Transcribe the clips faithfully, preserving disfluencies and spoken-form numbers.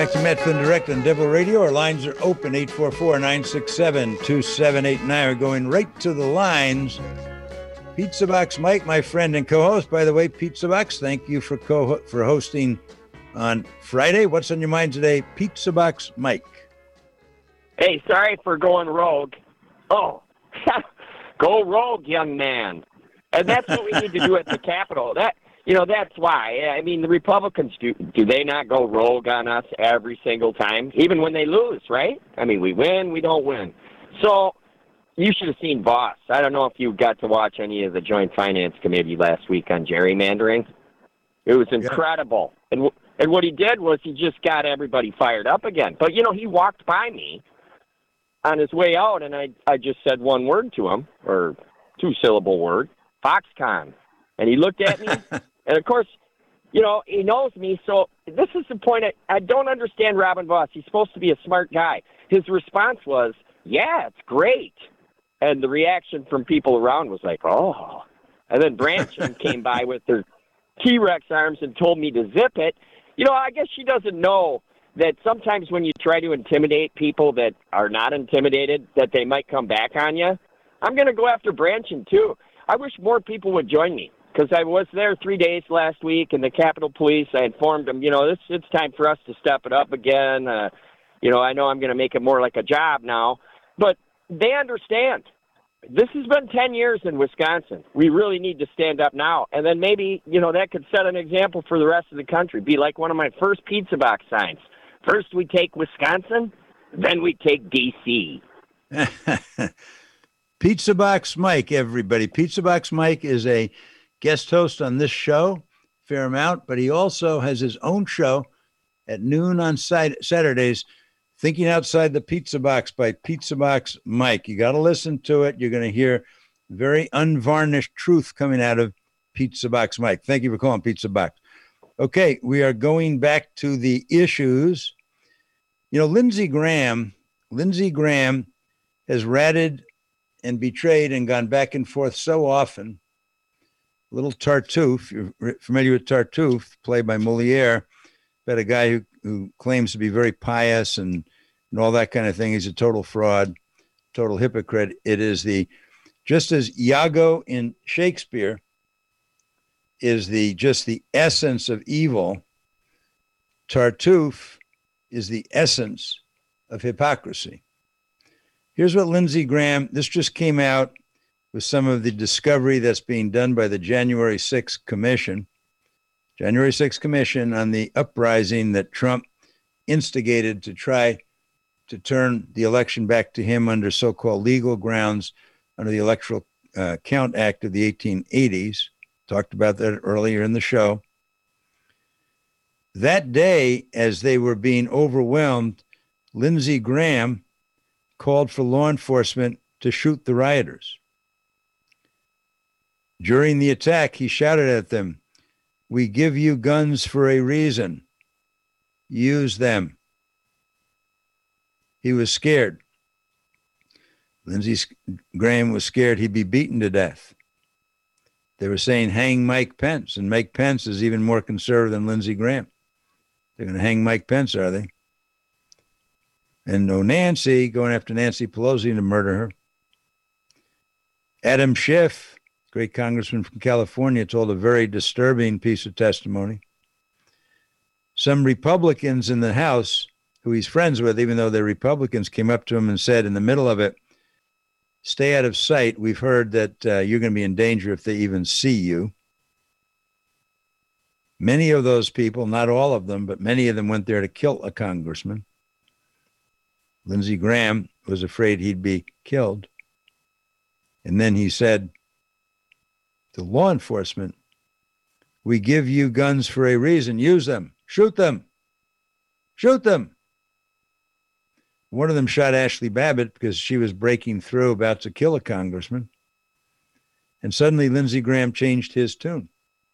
back to Matt Flynn Direct on Devil Radio. Our lines are open, eight four four, nine six seven, two seven eight nine. We're going right to the lines. Pizza Box Mike, my friend and co-host. By the way, Pizza Box, thank you for co- for hosting on Friday. What's on your mind today, Pizza Box Mike? Hey, sorry for going rogue. Oh, go rogue, young man. And that's what we need to do at the Capitol. That, you know, that's why. I mean, the Republicans, do, do they not go rogue on us every single time, even when they lose, right? I mean, we win, we don't win. So you should have seen Voss. I don't know if you got to watch any of the Joint Finance Committee last week on gerrymandering. It was incredible. Yeah. And, w- and what he did was he just got everybody fired up again. But, you know, he walked by me on his way out, and I, I just said one word to him, or two-syllable word, Foxconn. And he looked at me, and, of course, you know, he knows me. So this is the point. I, I don't understand Robin Voss. He's supposed to be a smart guy. His response was, yeah, it's great. And the reaction from people around was like, oh. And then Branchen came by with her T-Rex arms and told me to zip it. You know, I guess she doesn't know that sometimes when you try to intimidate people that are not intimidated, that they might come back on you. I'm going to go after Branchen, too. I wish more people would join me, because I was there three days last week, and the Capitol Police, I informed them, you know, this it's time for us to step it up again. Uh, you know, I know I'm going to make it more like a job now, but they understand. This has been ten years in Wisconsin. We really need to stand up now. And then maybe, you know, that could set an example for the rest of the country. Be like one of my first pizza box signs. First we take Wisconsin, then we take D C Pizza Box Mike, everybody. Pizza Box Mike is a guest host on this show, fair amount, but he also has his own show at noon on Saturdays, Thinking Outside the Pizza Box by Pizza Box Mike. You got to listen to it. You're going to hear very unvarnished truth coming out of Pizza Box Mike. Thank you for calling Pizza Box. Okay, we are going back to the issues. You know, Lindsey Graham, Lindsey Graham has ratted and betrayed and gone back and forth so often. Little Tartuffe, you're familiar with Tartuffe, played by Moliere, but a guy who, who claims to be very pious and, and all that kind of thing. He's a total fraud, total hypocrite. It is the, just as Iago in Shakespeare is the just the essence of evil, Tartuffe is the essence of hypocrisy. Here's what Lindsey Graham, this just came out with some of the discovery that's being done by the January sixth Commission. January sixth Commission on the uprising that Trump instigated to try to turn the election back to him under so-called legal grounds under the Electoral uh, Count Act of the eighteen eighties. Talked about that earlier in the show. That day, as they were being overwhelmed, Lindsey Graham called for law enforcement to shoot the rioters. During the attack, he shouted at them, "We give you guns for a reason. Use them." He was scared. Lindsey Graham was scared he'd be beaten to death. They were saying, hang Mike Pence, and Mike Pence is even more conservative than Lindsey Graham. They're going to hang Mike Pence, are they? And no Nancy, going after Nancy Pelosi to murder her. Adam Schiff, great congressman from California, told a very disturbing piece of testimony. Some Republicans in the House, who he's friends with, even though they're Republicans, came up to him and said in the middle of it, "Stay out of sight. We've heard that uh, you're going to be in danger if they even see you." Many of those people, not all of them, but many of them went there to kill a congressman. Lindsey Graham was afraid he'd be killed. And then he said to law enforcement, "We give you guns for a reason. Use them. Shoot them. Shoot them." One of them shot Ashley Babbitt because she was breaking through, about to kill a congressman. And suddenly Lindsey Graham changed his tune.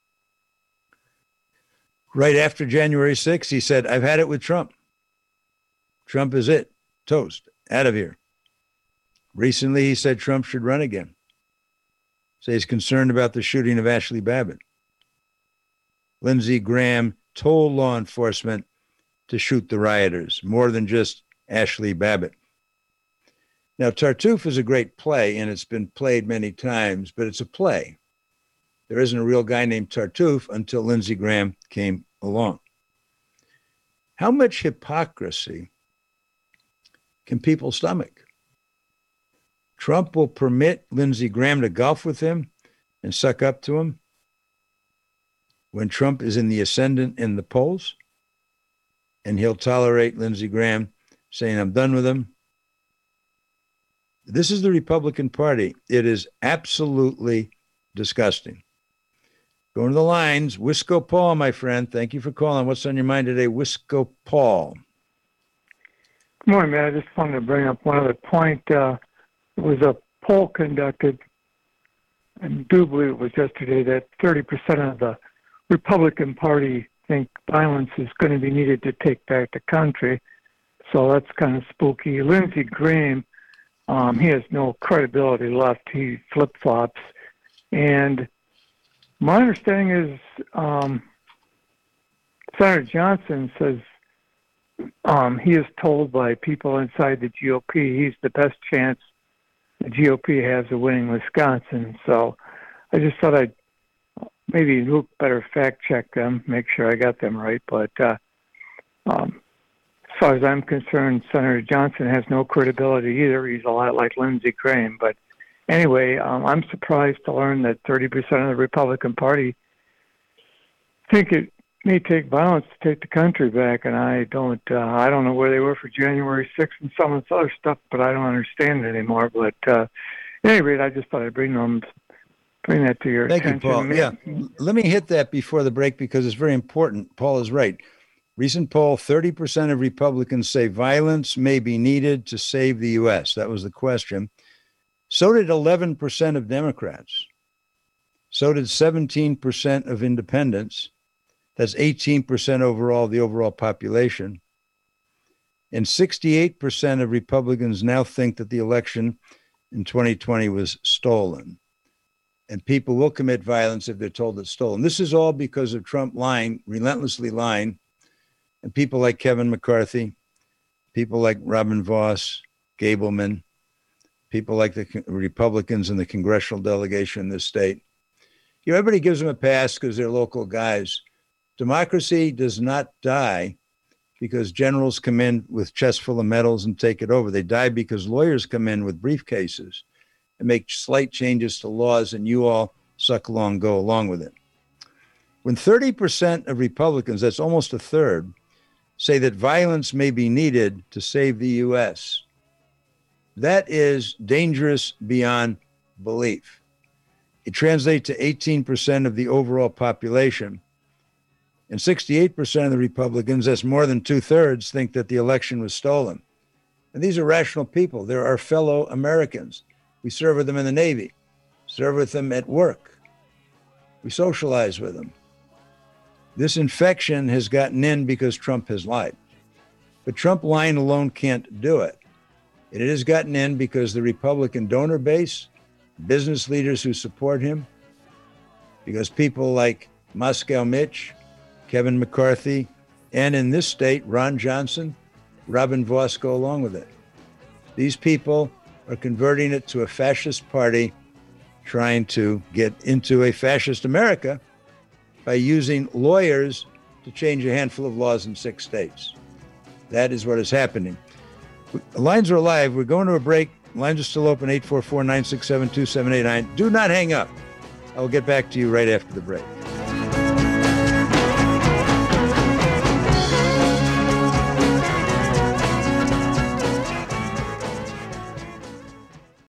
Right after January sixth, he said, "I've had it with Trump. Trump is it. Toast. Out of here." Recently, he said Trump should run again. So he's concerned about the shooting of Ashley Babbitt. Lindsey Graham told law enforcement, to shoot the rioters, more than just Ashley Babbitt. Now, Tartuffe is a great play, and it's been played many times, but it's a play. There isn't a real guy named Tartuffe until Lindsey Graham came along. How much hypocrisy can people stomach? Trump will permit Lindsey Graham to golf with him and suck up to him when Trump is in the ascendant in the polls, and he'll tolerate Lindsey Graham saying, I'm done with him. This is the Republican Party. It is absolutely disgusting. Going to the lines, Wisco Paul, my friend. Thank you for calling. What's on your mind today, Wisco Paul? Good morning, man. I just wanted to bring up one other point. Uh, there was a poll conducted, and I do believe it was yesterday, that thirty percent of the Republican Party think violence is going to be needed to take back the country. So that's kind of spooky. Lindsey Graham, um, he has no credibility left. He flip-flops. And my understanding is um, Senator Johnson says um, he is told by people inside the G O P he's the best chance the G O P has of winning Wisconsin. So I just thought I'd maybe Luke better fact check them, make sure I got them right. But uh, um, as far as I'm concerned, Senator Johnson has no credibility either. He's a lot like Lindsey Graham. But anyway, um, I'm surprised to learn that thirty percent of the Republican Party think it may take violence to take the country back, and I don't. Uh, I don't know where they were for January sixth and some of this other stuff, but I don't understand it anymore. But uh, at any rate, I just thought I'd bring them. Bring that to your Thank attention. you, Paul. Yeah, let me hit that before the break because it's very important. Paul is right. Recent poll, thirty percent of Republicans say violence may be needed to save the U S. That was the question. So did eleven percent of Democrats. So did seventeen percent of independents. That's eighteen percent overall, the overall population. And sixty-eight percent of Republicans now think that the election in twenty twenty was stolen. And people will commit violence if they're told it's stolen. This is all because of Trump lying, relentlessly lying, and people like Kevin McCarthy, people like Robin Voss, Gableman, people like the Republicans in the congressional delegation in this state. You know, everybody gives them a pass because they're local guys. Democracy does not die because generals come in with chests full of medals and take it over. They die because lawyers come in with briefcases and make slight changes to laws, and you all suck along, go along with it. When thirty percent of Republicans, that's almost a third, say that violence may be needed to save the U S, that is dangerous beyond belief. It translates to eighteen percent of the overall population. And sixty-eight percent of the Republicans, that's more than two-thirds, think that the election was stolen. And these are rational people. They're our fellow Americans. We serve with them in the Navy, serve with them at work. We socialize with them. This infection has gotten in because Trump has lied. But Trump lying alone can't do it. It has gotten in because the Republican donor base, business leaders who support him, because people like Moscow Mitch, Kevin McCarthy, and in this state, Ron Johnson, Robin Voss go along with it. These people are converting it to a fascist party, trying to get into a fascist America by using lawyers to change a handful of laws in six states. That is what is happening. The lines are alive. We're going to a break. Lines are still open, eight four four, nine six seven, two seven eight nine. Do not hang up. I will get back to you right after the break.